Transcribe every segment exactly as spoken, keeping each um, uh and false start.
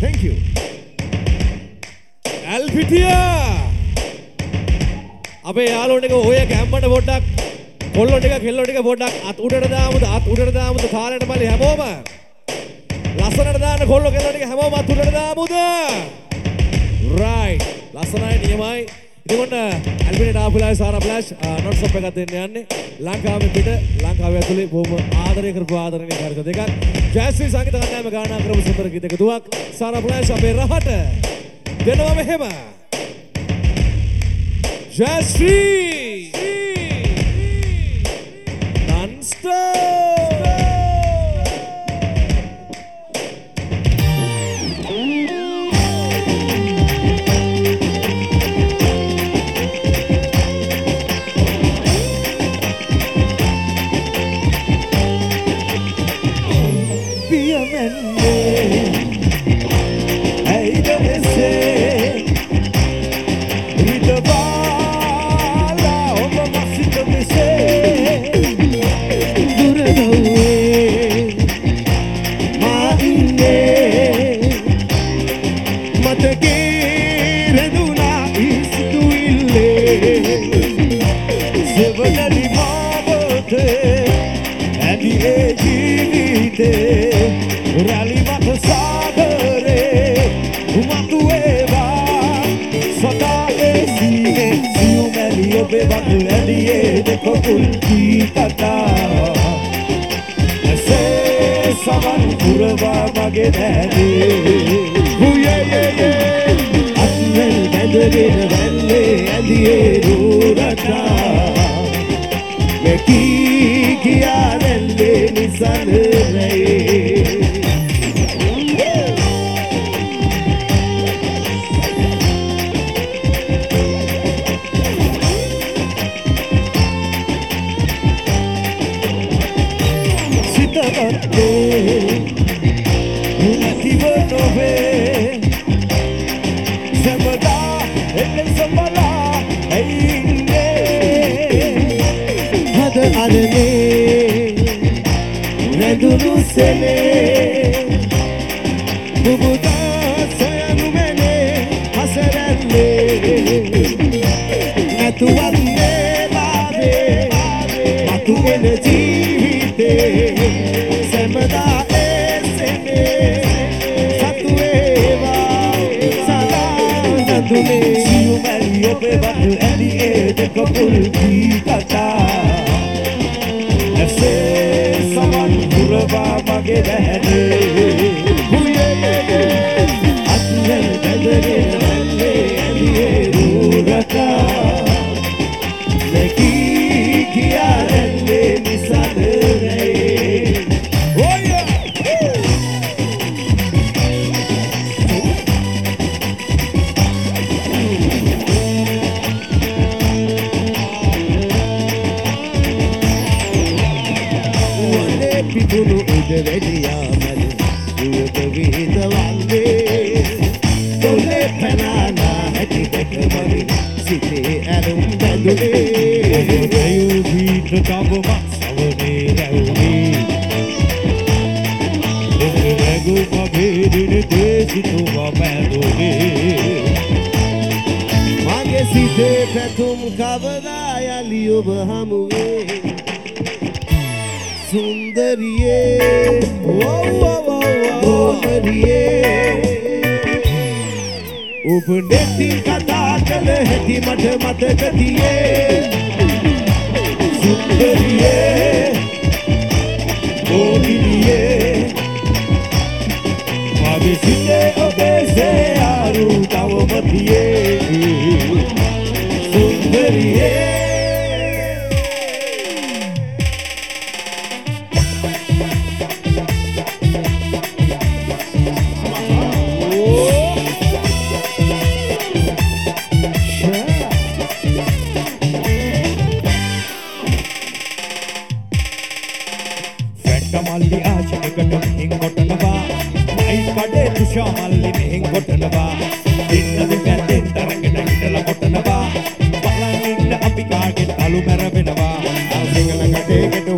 Thank you. Alpitia. අපේ යාළුවෝ ටික ඔය කැම්පට පොඩ්ඩක් කොල්ලෝ ටික කෙල්ලෝ ටික පොඩ්ඩක් අත් උඩට දාමුද අත් උඩට දාමුද කාලයට මල්ලි හැමෝම ලස්සනට දාන්න කොල්ලෝ කෙල්ලෝ ටික හැමෝම අත් උඩට දාමුද right ලස්සනයි නියමයි ඉතින් ඔන්න ඇල්බිනේට ආපුලායි සාරා ෆ්ලෑෂ් නොට් ස්ටොප් එකක් දෙන්න යන්නේ ලංකාවේ පිට ලංකාවේ ඇතුලේ බොහොම ආදරය කරපු ආදරණීය කාර්යක දෙකක් ජයශ්‍රී සංගීත කණ්ඩායම ගායනා කරපු සුන්දර ගීතක දුවක් සාරා ෆ්ලෑෂ් අපේ රහට දෙනවා මෙහෙම Jayashree non-stop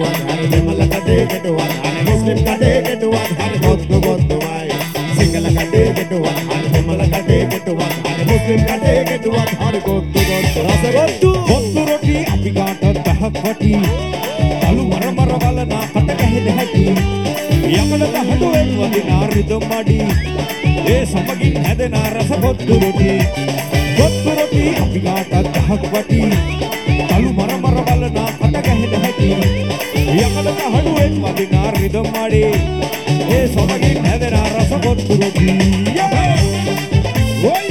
Muslim kade ketuan hari bottu bottu mai single kade කඩේ ගෙටුවක් අර දෙමළ කඩේ ගෙටුවක් අර මුස්ලිම් කඩේ ගෙටුවක් අර කොත්තු කොත්තු රසගොත්තු කොත්තු රොටි අපි කාට දහක් වටි කලු මර මර බලනා කට ගැහෙන හැටි යමලක හඩුවෙන් වදිනා රිදම් මඩි ඒ සමගින් හැදෙන රස කොත්තු රොටි කොත්තු රොටි අපි කාට දහක් වටි කලු මර මර බලනා කට ගැහෙන හැටි යමලක හඩුවෙන් වදිනා රිදම් මඩි ඒ සමගින් හැදෙන රස කොත්තු රොටි ඔය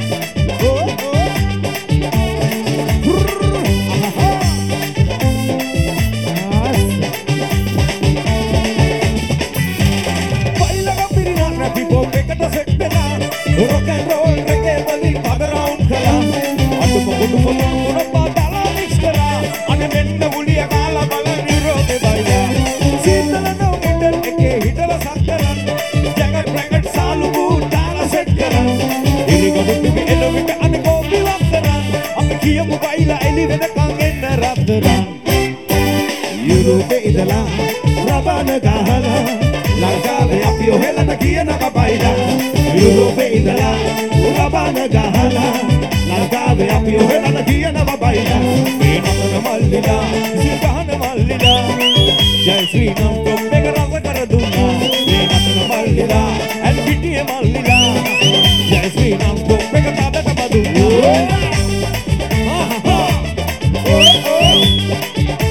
rock and roll reggae වලින් background කළා අඩුම කුඩු පොළොන් මුරපා දාලා mix කරා අනේ මෙන්න මුලිය කාලා බල නිරෝධේ බයිලා සීතල නොමිටල් එකේ හිටලා සක්කරන් ජගර් බ්‍රැකට් සාලු බූට් දාලා සෙට් කරන් ඉරිගොඩ පිපි එළවිට අනේ කෝපි වක්කරන් අපි කියමු බයිලා එලි වෙනකන් එන්න රත්තරන් යුරෝපේ ඉඳලා රබන ගහලා ලංකාවේ අපි ඔහෙලට කියනවා බයිලා යුරෝපේ ඉඳලා රබන ගහලා ලංකාවේ අපි ඔහෙලට කියනවා බයිලා මේ නතර මල්ලිලා සිතහන මල්ලිලා ජය ශ්‍රී නම් කොම්බේක රස කර දුන්නා මේ නතර මල්ලිලා ඇල් පිටියේ මල්ලිලා ජය ශ්‍රී නම් කොම්බේක තදට බදුන්නා ආහා ඕ ඕ